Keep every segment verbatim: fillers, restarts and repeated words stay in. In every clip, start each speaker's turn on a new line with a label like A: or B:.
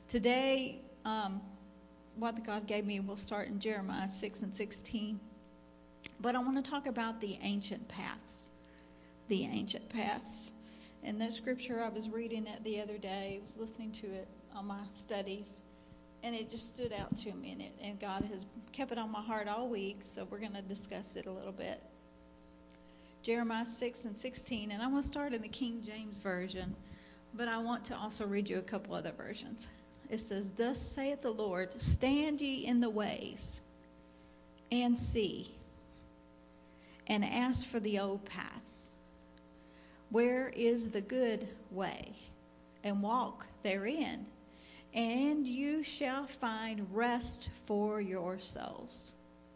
A: Today, um, what God gave me will start in Jeremiah six and sixteen. But I want to talk about the ancient paths. The ancient paths. In that scripture, I was reading it the other day. I was listening to it on my studies. And it just stood out to me. And, it, and God has kept it on my heart all week. So we're going to discuss it a little bit. Jeremiah six and sixteen. And I want to start in the King James Version. But I want to also read you a couple other versions. It says, "Thus saith the Lord, stand ye in the ways, and see, and ask for the old paths. Where is the good way? And walk therein, and you shall find rest for your souls."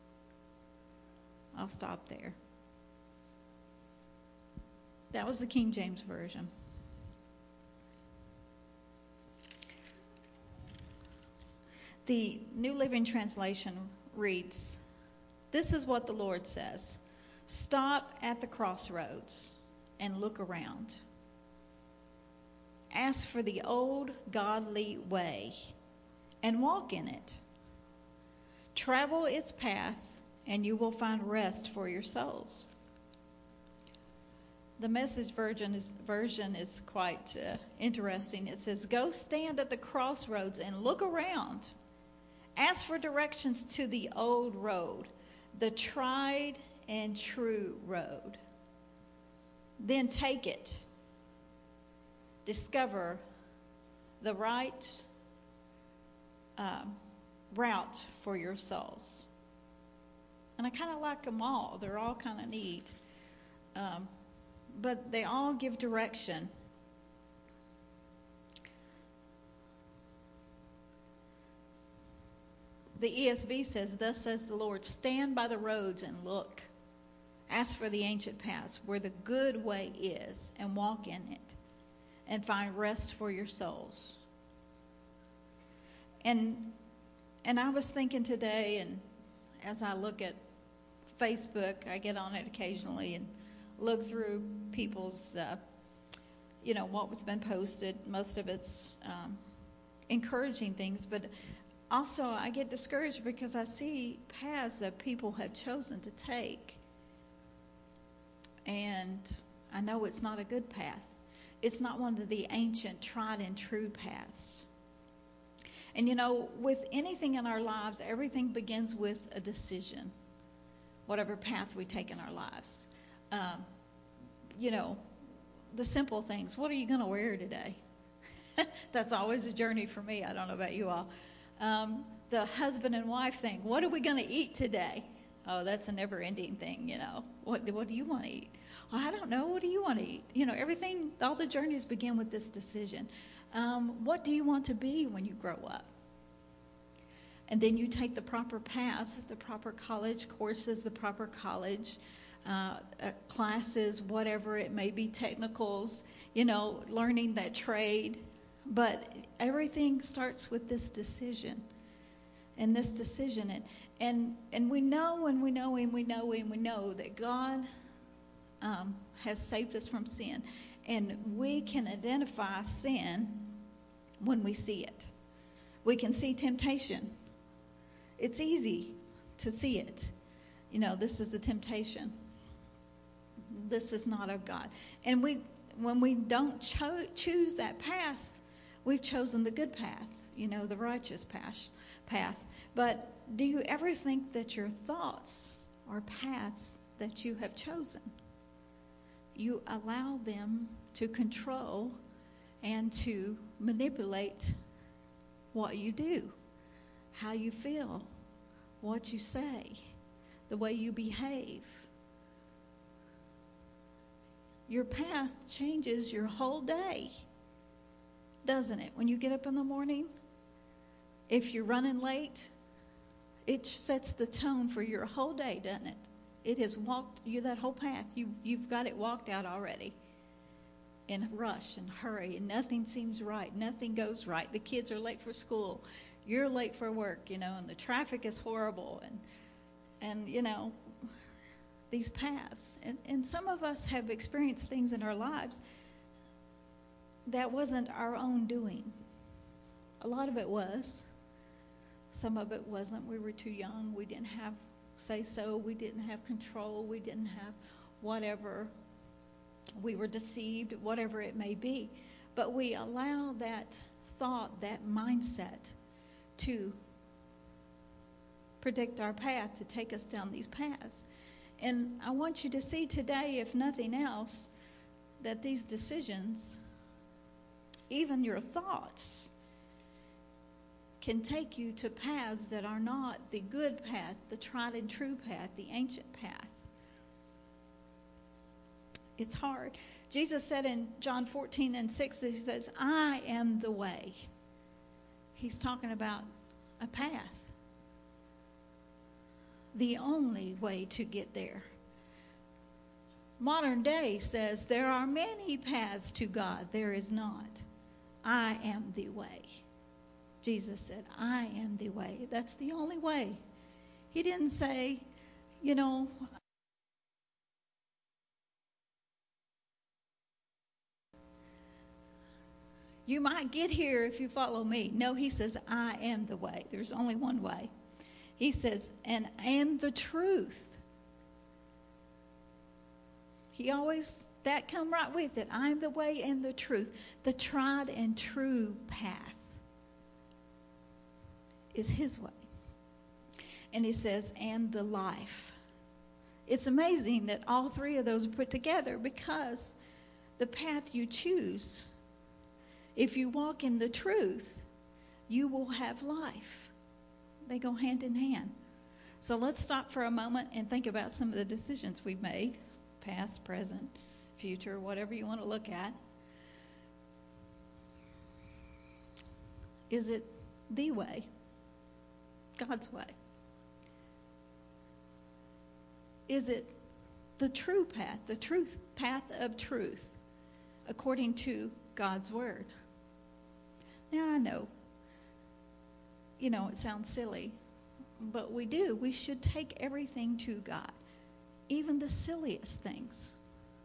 A: I'll stop there. That was the King James Version. The New Living Translation reads, "This is what the Lord says. Stop at the crossroads and look around. Ask for the old godly way and walk in it. Travel its path and you will find rest for your souls." The Message version is, version is quite uh, interesting. It says, "Go stand at the crossroads and look around. Ask for directions to the old road, the tried and true road. Then take it. Discover the right um, route for your souls." And I kind of like them all. They're all kind of neat. Um, but they all give direction. The E S V says, "Thus says the Lord, stand by the roads and look. Ask for the ancient paths where the good way is and walk in it and find rest for your souls." And and I was thinking today, and as I look at Facebook, I get on it occasionally and look through people's, uh, you know, what was been posted. Most of it's um, encouraging things, but also I get discouraged because I see paths that people have chosen to take. And I know it's not a good path. It's not one of the ancient, tried and true paths. And you know, with anything in our lives, everything begins with a decision, whatever path we take in our lives. Um, you know, the simple things. What are you going to wear today? That's always a journey for me. I don't know about you all. Um, the husband and wife thing. What are we going to eat today? Oh, that's a never-ending thing, you know. What What do you want to eat? Well, I don't know. What do you want to eat? You know, everything, all the journeys begin with this decision. Um, what do you want to be when you grow up? And then you take the proper paths, the proper college courses, the proper college uh, uh, classes, whatever it may be, technicals, you know, learning that trade. But everything starts with this decision. And this decision. And, and, and we know and we know and we know and we know that God um, has saved us from sin. And we can identify sin when we see it. We can see temptation. It's easy to see it. You know, this is the temptation. This is not of God. And we, when we don't cho- choose that path, we've chosen the good path, you know, the righteous path. path. But do you ever think that your thoughts are paths that you have chosen? You allow them to control and to manipulate what you do, how you feel, what you say, the way you behave. Your path changes your whole day, doesn't it? When you get up in the morning, if you're running late, it sets the tone for your whole day, doesn't it? It has walked you that whole path. You, you've got it walked out already. In a rush and hurry, and nothing seems right. Nothing goes right. The kids are late for school. You're late for work, you know, and the traffic is horrible. And, and you know, these paths. And, and some of us have experienced things in our lives that wasn't our own doing. A lot of it was. Some of it wasn't. We were too young. We didn't have say so. We didn't have control. We didn't have whatever. We were deceived, whatever it may be. But we allow that thought, that mindset to predict our path, to take us down these paths. And I want you to see today, if nothing else, that these decisions, even your thoughts, can take you to paths that are not the good path, the tried and true path, the ancient path. It's hard. Jesus said in John fourteen and six, he says, I am the way. He's talking about a path. The only way to get there. Modern day says there are many paths to God. There is not. I am the way. Jesus said, I am the way. That's the only way. He didn't say, you know, you might get here if you follow me. No, he says, I am the way. There's only one way. He says, and I am the truth. He always, that come right with it. I am the way and the truth. The tried and true path is his way. And he says, and the life. It's amazing that all three of those are put together, because the path you choose, if you walk in the truth, you will have life. They go hand in hand. So let's stop for a moment and think about some of the decisions we've made, past, present, future, whatever you want to look at. Is it the way? God's way? Is it the true path, the truth path of truth, according to God's word? Now I know, you know, it sounds silly, but we do. We should take everything to God, even the silliest things.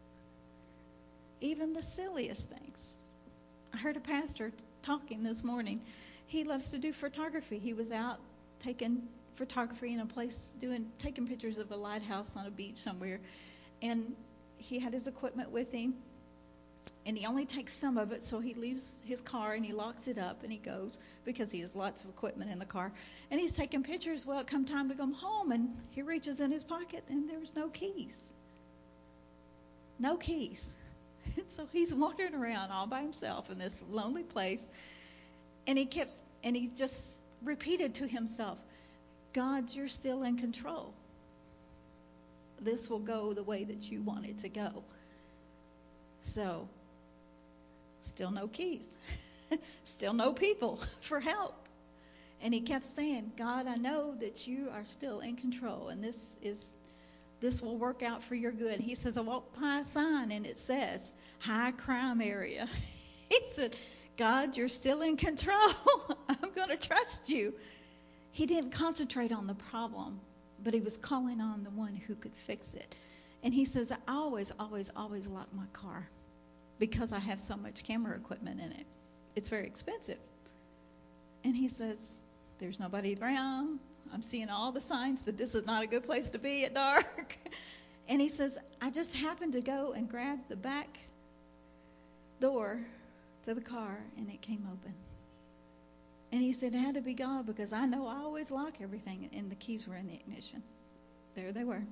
A: Even the silliest things. I heard a pastor t- talking this morning. He loves to do photography. He was out taking photography in a place, doing taking pictures of a lighthouse on a beach somewhere, and he had his equipment with him, and he only takes some of it, so he leaves his car and he locks it up and he goes, because he has lots of equipment in the car, and he's taking pictures. Well, it come time to come home, and he reaches in his pocket and there's no keys. No keys. And so he's wandering around all by himself in this lonely place, and he kept and he just repeated to himself, God, you're still in control. This will go the way that you want it to go. So, still no keys. Still no people for help. And he kept saying, God, I know that you are still in control, and this is this will work out for your good. He says, I walked by a sign and it says, high crime area. He said, God, you're still in control. I'm going to trust you. He didn't concentrate on the problem, but he was calling on the one who could fix it. And he says, I always, always, always lock my car because I have so much camera equipment in it. It's very expensive. And he says, there's nobody around. I'm seeing all the signs that this is not a good place to be at dark. And he says, I just happened to go and grab the back door to the car, and it came open. And he said, it had to be God, because I know I always lock everything, and the keys were in the ignition. There they were.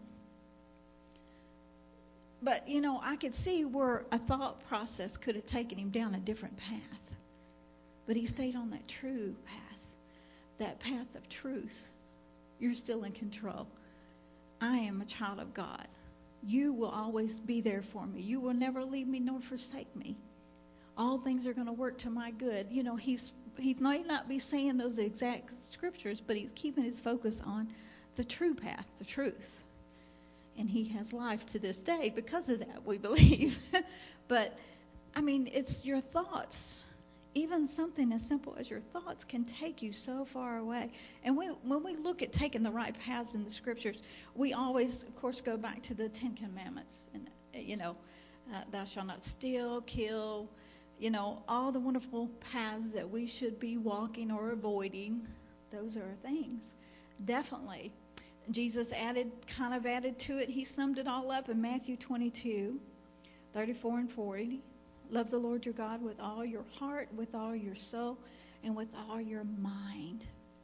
A: But, you know, I could see where a thought process could have taken him down a different path. But he stayed on that true path, that path of truth. You're still in control. I am a child of God. You will always be there for me. You will never leave me nor forsake me. All things are going to work to my good. You know, he's he's might not be saying those exact scriptures, but he's keeping his focus on the true path, the truth. And he has life to this day because of that, we believe. But, I mean, it's your thoughts. Even something as simple as your thoughts can take you so far away. And we, when we look at taking the right paths in the scriptures, we always, of course, go back to the Ten Commandments. And, you know, uh, thou shalt not steal, kill, You know, all the wonderful paths that we should be walking or avoiding, those are things. Definitely. Jesus added, kind of added to it. He summed it all up in Matthew twenty-two, thirty-four and forty. Love the Lord your God with all your heart, with all your soul, and with all your mind.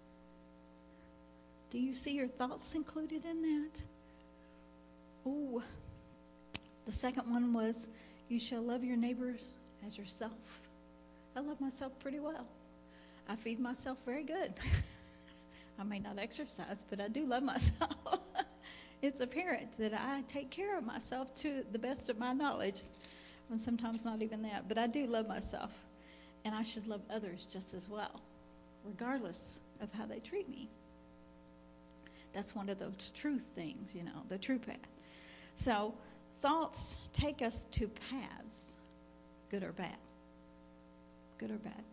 A: Do you see your thoughts included in that? Oh, the second one was, you shall love your neighbors as yourself. I love myself pretty well. I feed myself very good. I may not exercise, but I do love myself. It's apparent that I take care of myself to the best of my knowledge. And sometimes not even that, but I do love myself. And I should love others just as well, regardless of how they treat me. That's one of those truth things, you know, the true path. So thoughts take us to paths, good or bad. Good or bad.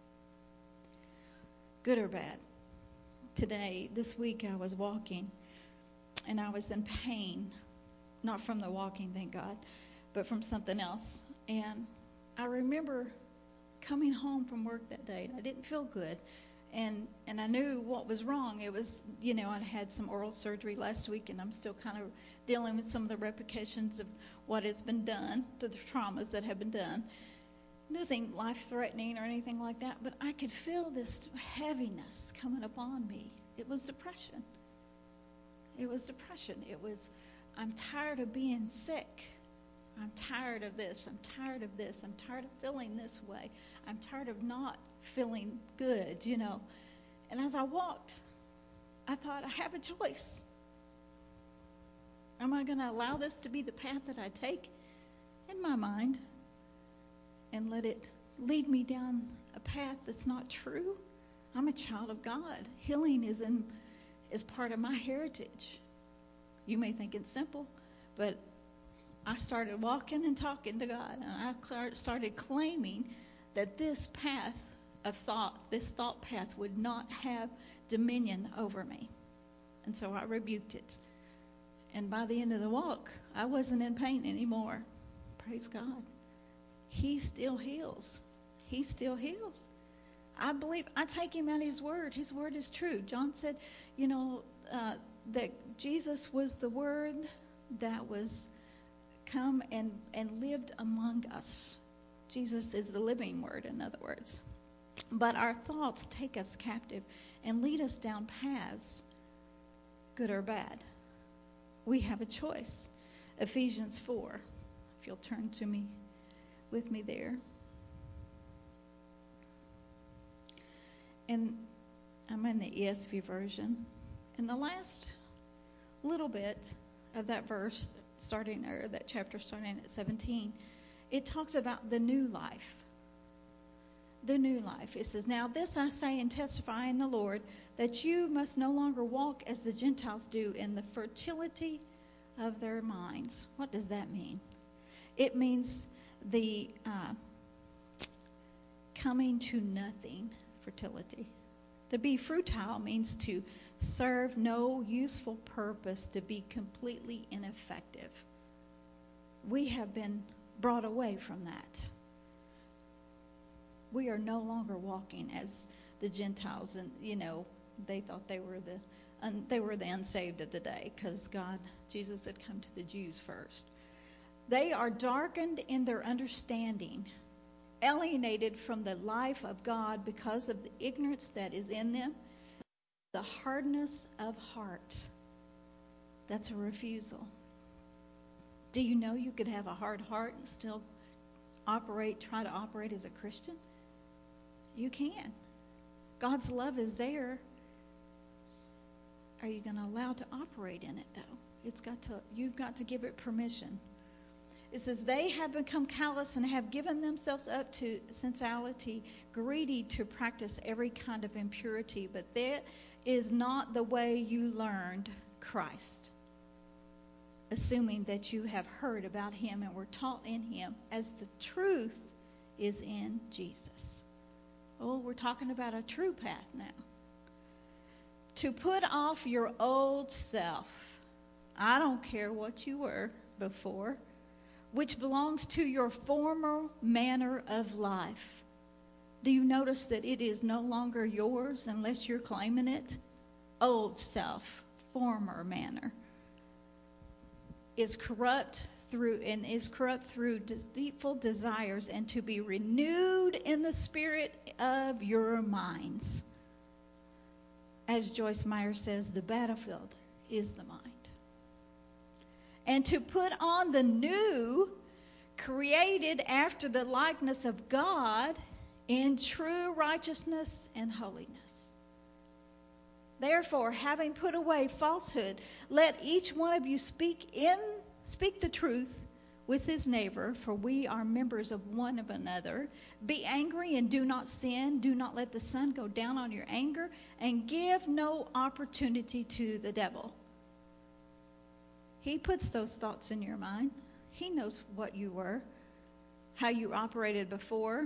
A: Good or bad. Today, this week, I was walking, and I was in pain, not from the walking, thank God, but from something else. And I remember coming home from work that day, and I didn't feel good. And and I knew what was wrong. It was, you know, I had some oral surgery last week, and I'm still kind of dealing with some of the repercussions of what has been done, to the traumas that have been done. Nothing life-threatening or anything like that, but I could feel this heaviness coming upon me. It was depression. It was depression. It was, I'm tired of being sick. I'm tired of this. I'm tired of this. I'm tired of feeling this way. I'm tired of not feeling good, you know. And as I walked, I thought, I have a choice. Am I going to allow this to be the path that I take in my mind and let it lead me down a path that's not true? I'm a child of God. Healing is in is part of my heritage. You may think it's simple, but I started walking and talking to God, and I started claiming that this path of thought, this thought path would not have dominion over me. And so I rebuked it. And by the end of the walk, I wasn't in pain anymore. Praise God. He still heals. He still heals. I believe, I take him at his word. His word is true. John said, you know, uh, that Jesus was the word that was come and, and lived among us. Jesus is the living word, in other words. But our thoughts take us captive and lead us down paths, good or bad. We have a choice. Ephesians four, if you'll turn to me, with me there. And I'm in the E S V version. In the last little bit of that verse, starting or that chapter starting at seventeen, it talks about the new life. The new life. It says, now this I say and testify in the Lord, that you must no longer walk as the Gentiles do in the fertility of their minds. What does that mean? It means the uh, coming to nothing fertility. To be futile means to serve no useful purpose, to be completely ineffective. We have been brought away from that. We are no longer walking as the Gentiles, and you know they thought they were the un, they were the unsaved of the day, because God, Jesus had come to the Jews first. They are darkened in their understanding, alienated from the life of God because of the ignorance that is in them, the hardness of heart. That's a refusal. Do you know you could have a hard heart and still operate, try to operate as a Christian? You can. God's love is there. Are you going to allow to operate in it, though? It's got to. You've got to give it permission. It says, they have become callous and have given themselves up to sensuality, greedy to practice every kind of impurity. But that is not the way you learned Christ, assuming that you have heard about him and were taught in him, as the truth is in Jesus. Oh, we're talking about a true path now. To put off your old self. I don't care what you were before, which belongs to your former manner of life. Do you notice that it is no longer yours unless you're claiming it? Old self, former manner, is corrupt through and is corrupt through deceitful desires, and to be renewed in the spirit of your minds. As Joyce Meyer says, the battlefield is the mind. And to put on the new, created after the likeness of God in true righteousness and holiness. Therefore, having put away falsehood, let each one of you speak in speak the truth with his neighbor, for we are members of one of another. Be angry and do not sin. Do not let the sun go down on your anger, and give no opportunity to the devil. He puts those thoughts in your mind. He knows what you were, how you operated before.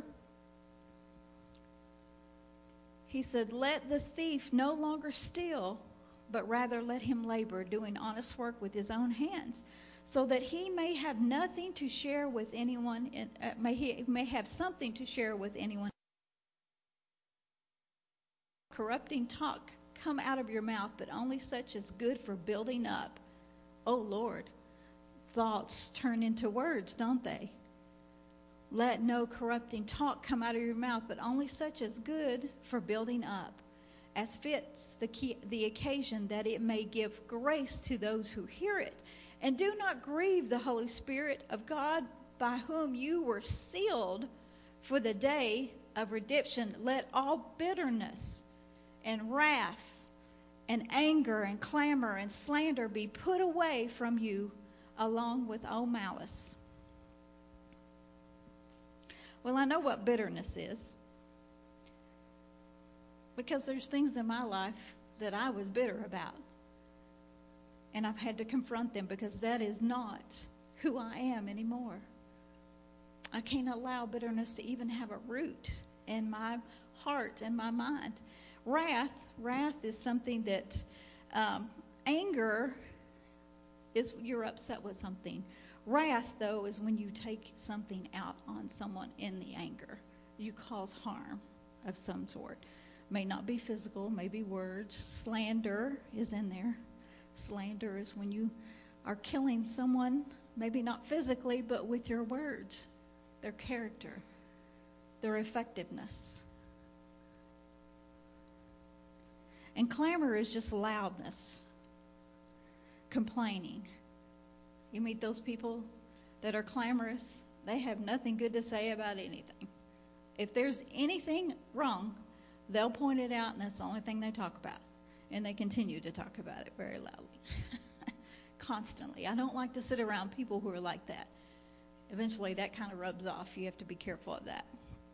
A: He said, let the thief no longer steal, but rather let him labor, doing honest work with his own hands, so that he may have nothing to share with anyone, in, uh, may he may have something to share with anyone. Corrupting talk come out of your mouth, but only such as good for building up. Oh Lord, thoughts turn into words, don't they? Let no corrupting talk come out of your mouth, but only such as good for building up, as fits the, key, the occasion, that it may give grace to those who hear it. And do not grieve the Holy Spirit of God, by whom you were sealed for the day of redemption. Let all bitterness and wrath and anger and clamor and slander be put away from you, along with all malice. Well, I know what bitterness is, because there's things in my life that I was bitter about. And I've had to confront them, because that is not who I am anymore. I can't allow bitterness to even have a root in my heart and my mind. Wrath, wrath is something that, um, anger is you're upset with something. Wrath, though, is when you take something out on someone in the anger. You cause harm of some sort. May not be physical, may be words. Slander is in there. Slander is when you are killing someone, maybe not physically, but with your words, their character, their effectiveness. And clamor is just loudness, complaining. You meet those people that are clamorous, they have nothing good to say about anything. If there's anything wrong, they'll point it out, and that's the only thing they talk about. And they continue to talk about it very loudly, constantly. I don't like to sit around people who are like that. Eventually, that kind of rubs off. You have to be careful of that.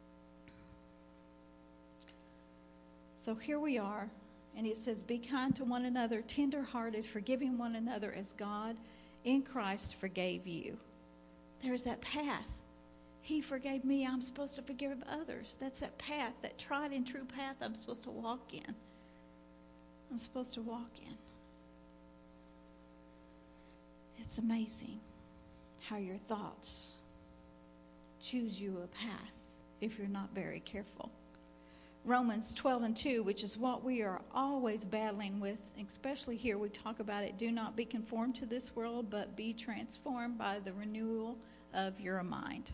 A: So here we are, and it says, be kind to one another, tender-hearted, forgiving one another as God in Christ forgave you. There's that path. He forgave me. I'm supposed to forgive others. That's that path, that tried and true path I'm supposed to walk in. I'm supposed to walk in. It's amazing how your thoughts choose you a path if you're not very careful. Romans twelve and two, which is what we are always battling with, especially here we talk about it. Do not be conformed to this world, but be transformed by the renewal of your mind.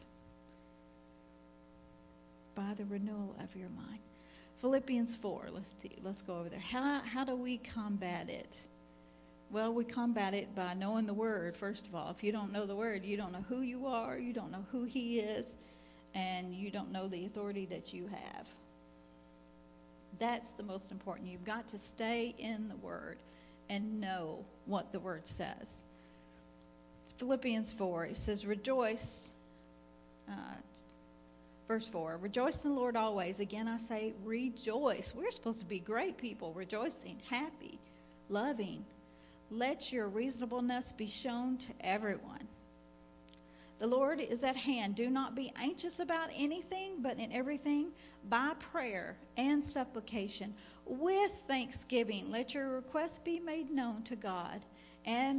A: By the renewal of your mind. Philippians four, let's see, let's go over there. How how do we combat it? Well, we combat it by knowing the Word, first of all. If you don't know the Word, you don't know who you are, you don't know who He is, and you don't know the authority that you have. That's the most important. You've got to stay in the Word and know what the Word says. Philippians four, it says, rejoice. Uh, verse four, rejoice in the Lord always. Again, I say rejoice. We're supposed to be great people, rejoicing, happy, loving. Let your reasonableness be shown to everyone. The Lord is at hand. Do not be anxious about anything, but in everything, by prayer and supplication, with thanksgiving, let your requests be made known to God. And the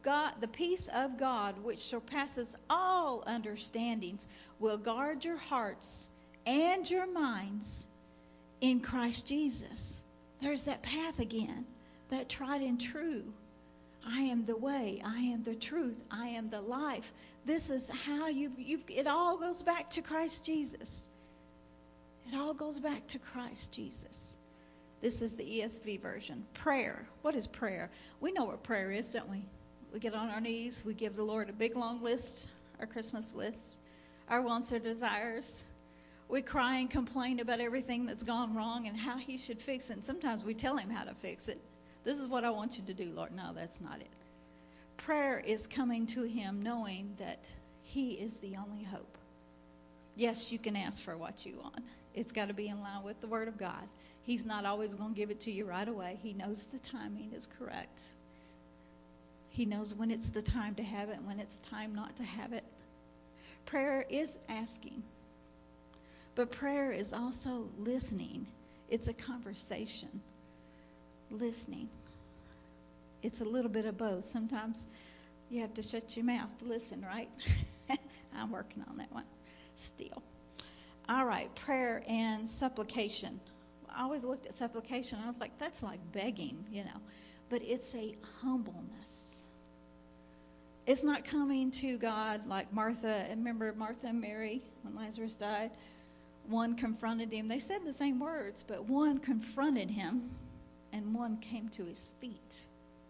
A: God, the peace of God, which surpasses all understandings, will guard your hearts and your minds in Christ Jesus. There's that path again, that tried and true. I am the way, I am the truth, I am the life. This is how you you it all goes back to Christ Jesus. It all goes back to Christ Jesus. This is the E S V version. Prayer. What is prayer? We know what prayer is, don't we? We get on our knees, we give the Lord a big long list, our Christmas list, our wants, our desires. We cry and complain about everything that's gone wrong and how he should fix it. And sometimes we tell him how to fix it. This is what I want you to do, Lord. No, that's not it. Prayer is coming to him knowing that he is the only hope. Yes, you can ask for what you want. It's got to be in line with the Word of God. He's not always going to give it to you right away. He knows the timing is correct. He knows when it's the time to have it and when it's time not to have it. Prayer is asking. But prayer is also listening. It's a conversation. Listening. It's a little bit of both. Sometimes you have to shut your mouth to listen, right? I'm working on that one still. All right, prayer and supplication. I always looked at supplication. I was like, that's like begging, you know. But it's a humbleness. It's not coming to God like Martha. Remember Martha and Mary when Lazarus died? One confronted him. They said the same words, but one confronted him and one came to his feet.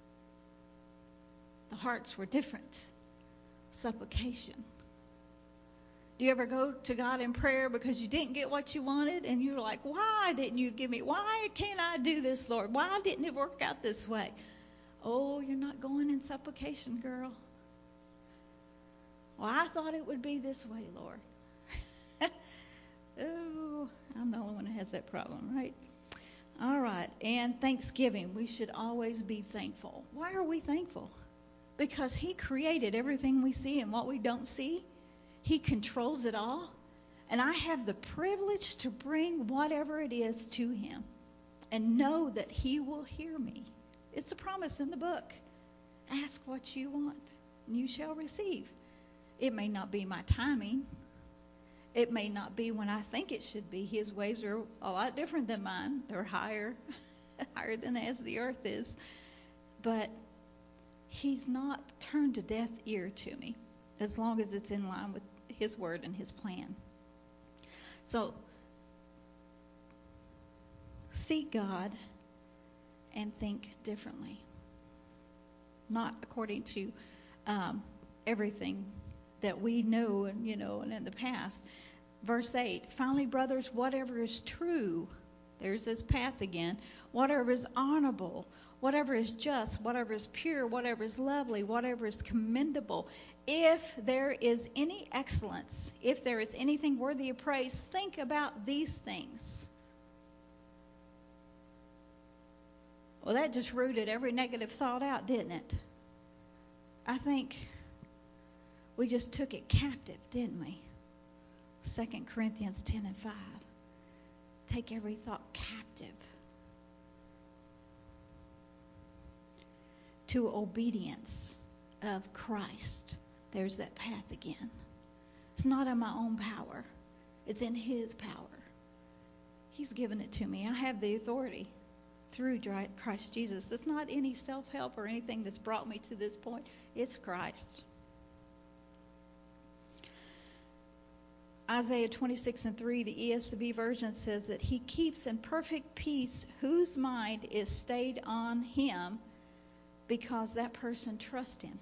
A: The hearts were different. Supplication. Do you ever go to God in prayer because you didn't get what you wanted and you're like, why didn't you give me? Why can't I do this, Lord? Why didn't it work out this way? Oh, you're not going in supplication, girl. Well, I thought it would be this way, Lord. Oh, I'm the only one that has that problem, right? All right. And Thanksgiving. We should always be thankful. Why are we thankful? Because he created everything we see and what we don't see. He controls it all. And I have the privilege to bring whatever it is to him and know that he will hear me. It's a promise in the book. Ask what you want and you shall receive. It may not be my timing. It may not be when I think it should be. His ways are a lot different than mine. They're higher, higher than as the earth is. But he's not turned a deaf ear to me as long as it's in line with his word and his plan. So seek God and think differently. Not according to um, everything that we know and, you know, and in the past. Verse eight, finally, brothers, whatever is true, there's this path again, whatever is honorable, whatever is just, whatever is pure, whatever is lovely, whatever is commendable, if there is any excellence, if there is anything worthy of praise, think about these things. Well, that just rooted every negative thought out, didn't it? I think we just took it captive, didn't we? Second Corinthians ten and five. Take every thought captive to obedience of Christ. There's that path again. It's not in my own power. It's in his power. He's given it to me. I have the authority through Christ Jesus. It's not any self-help or anything that's brought me to this point. It's Christ. Isaiah twenty-six and three, the E S V version says that he keeps in perfect peace whose mind is stayed on him because that person trusts him.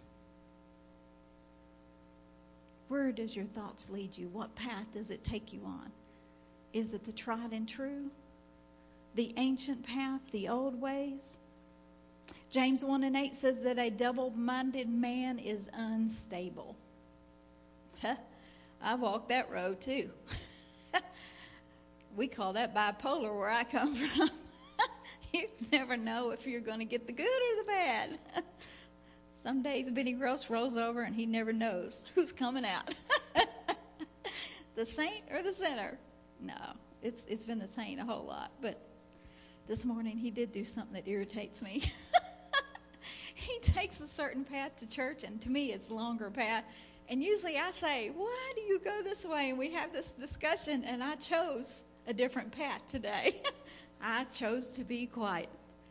A: Where does your thoughts lead you? What path does it take you on? Is it the tried and true? The ancient path, the old ways? James one and eight says that a double-minded man is unstable. I walked that road too. We call that bipolar where I come from. You never know if you're going to get the good or the bad. Some days Benny Gross rolls over and he never knows who's coming out. The saint or the sinner? No, it's it's been the saint a whole lot. But this morning he did do something that irritates me. He takes a certain path to church, and to me it's a longer path. And usually I say, why do you go this way? And we have this discussion, and I chose a different path today. I chose to be quiet.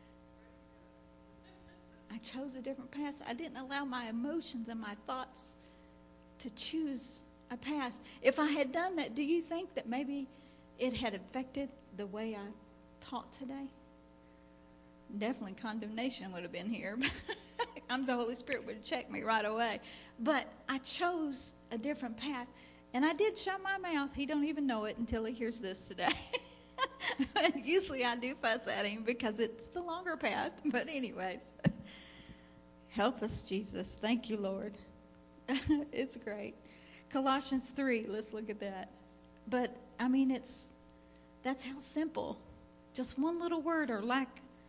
A: I chose a different path. I didn't allow my emotions and my thoughts to choose a path. If I had done that, do you think that maybe it had affected the way I taught today? Definitely condemnation would have been here. I'm the Holy Spirit would have checked me right away. But I chose a different path. And I did shut my mouth. He don't even know it until he hears this today. Usually I do fuss at him because it's the longer path. But anyways, help us, Jesus. Thank you, Lord. It's great. Colossians three, let's look at that. But, I mean, it's that's how simple. Just one little word or lack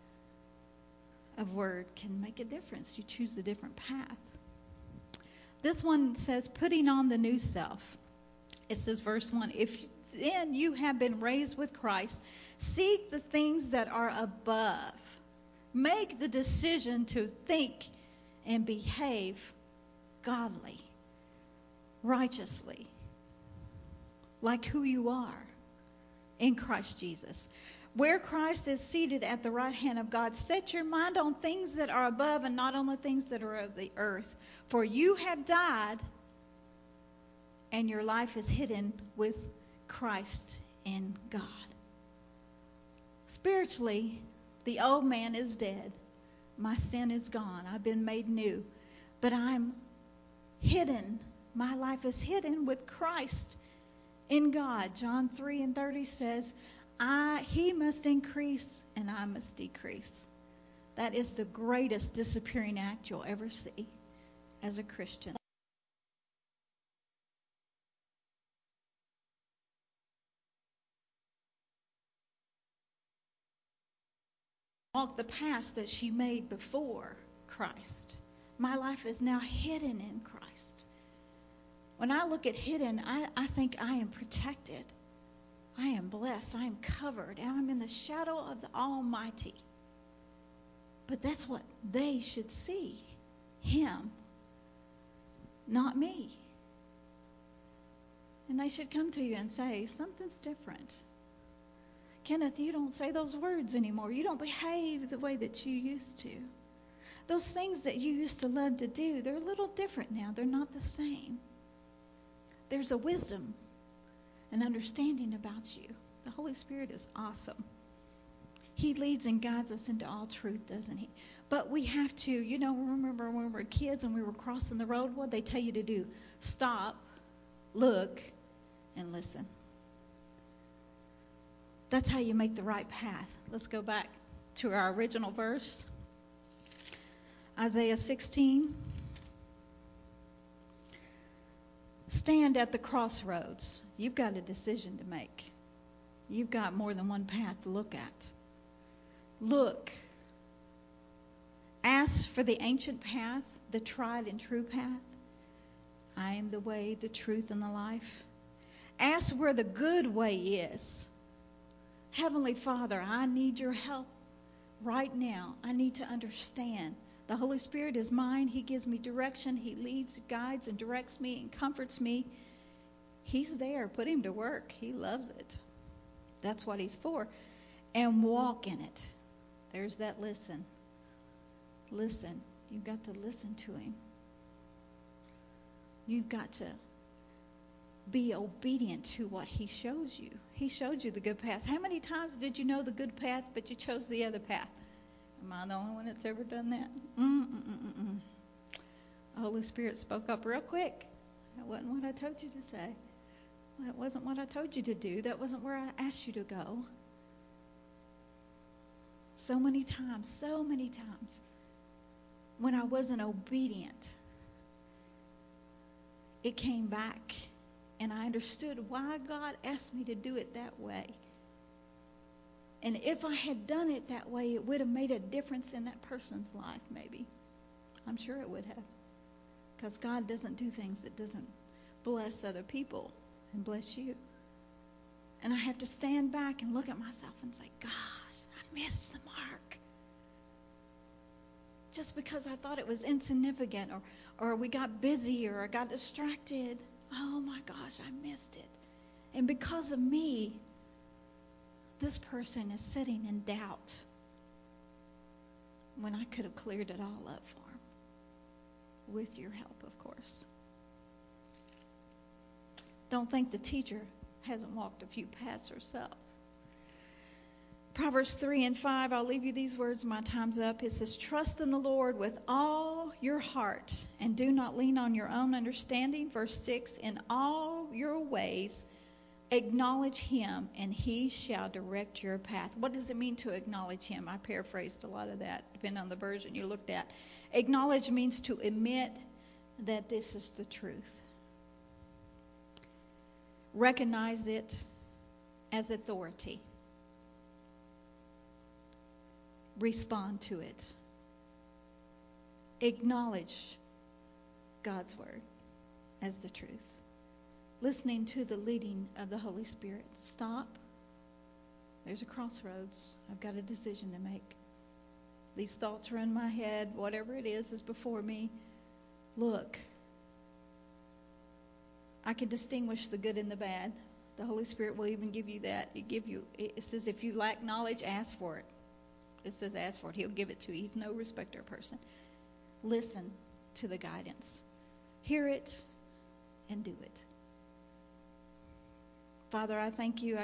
A: of word can make a difference. You choose a different path. This one says, putting on the new self. It says, verse one, if then you have been raised with Christ, seek the things that are above. Make the decision to think and behave godly, righteously, like who you are in Christ Jesus. Where Christ is seated at the right hand of God, set your mind on things that are above and not on the things that are of the earth. For you have died, and your life is hidden with Christ in God. Spiritually, the old man is dead. My sin is gone. I've been made new. But I'm hidden. My life is hidden with Christ in God. John three and thirty says, I, he must increase and I must decrease. That is the greatest disappearing act you'll ever see as a Christian. Walk the path that she made before Christ. My life is now hidden in Christ. When I look at hidden, I, I think I am protected. I am blessed. I am covered. And I'm in the shadow of the Almighty. But that's what they should see. Him, not me. And they should come to you and say, something's different. Kenneth, you don't say those words anymore. You don't behave the way that you used to. Those things that you used to love to do, they're a little different now. They're not the same. There's a wisdom and understanding about you. The Holy Spirit is awesome. He leads and guides us into all truth, doesn't he? But we have to, you know, remember when we were kids and we were crossing the road, what did they tell you to do? Stop, look, and listen. That's how you make the right path. Let's go back to our original verse. Isaiah sixteen. Stand at the crossroads. You've got a decision to make. You've got more than one path to look at. Look. Ask for the ancient path, the tried and true path. I am the way, the truth, and the life. Ask where the good way is. Heavenly Father, I need your help right now. I need to understand. The Holy Spirit is mine. He gives me direction. He leads, guides, and directs me and comforts me. He's there. Put him to work. He loves it. That's what he's for. And walk in it. There's that listen. Listen. You've got to listen to him. You've got to be obedient to what he shows you. He showed you the good path. How many times did you know the good path, but you chose the other path? Am I the only one that's ever done that? Mm-mm-mm-mm. The Holy Spirit spoke up real quick. That wasn't what I told you to say. That wasn't what I told you to do. That wasn't where I asked you to go. So many times, so many times, when I wasn't obedient, it came back. And I understood why God asked me to do it that way. And if I had done it that way, it would have made a difference in that person's life, maybe. I'm sure it would have. Because God doesn't do things that doesn't bless other people and bless you. And I have to stand back and look at myself and say, gosh, I missed the mark. just because I thought it was insignificant, or, or we got busy, or I got distracted. Oh my gosh, I missed it. And because of me, this person is sitting in doubt when I could have cleared it all up for him. With your help, of course. Don't think the teacher hasn't walked a few paths herself. Proverbs three and five, I'll leave you these words. My time's up. It says, trust in the Lord with all your heart and do not lean on your own understanding. Verse six, in all your ways acknowledge him and he shall direct your path. What does it mean to acknowledge him? I paraphrased a lot of that, depending on the version you looked at. Acknowledge means to admit that this is the truth. Recognize it as authority. Respond to it. Acknowledge God's word as the truth. Listening to the leading of the Holy Spirit. Stop. There's a crossroads. I've got a decision to make. These thoughts are in my head. Whatever it is is before me. Look. I can distinguish the good and the bad. The Holy Spirit will even give you that. It give you. It says if you lack knowledge, ask for it. It says ask for it. He'll give it to you. He's no respecter of person. Listen to the guidance. Hear it and do it. Father, I thank you.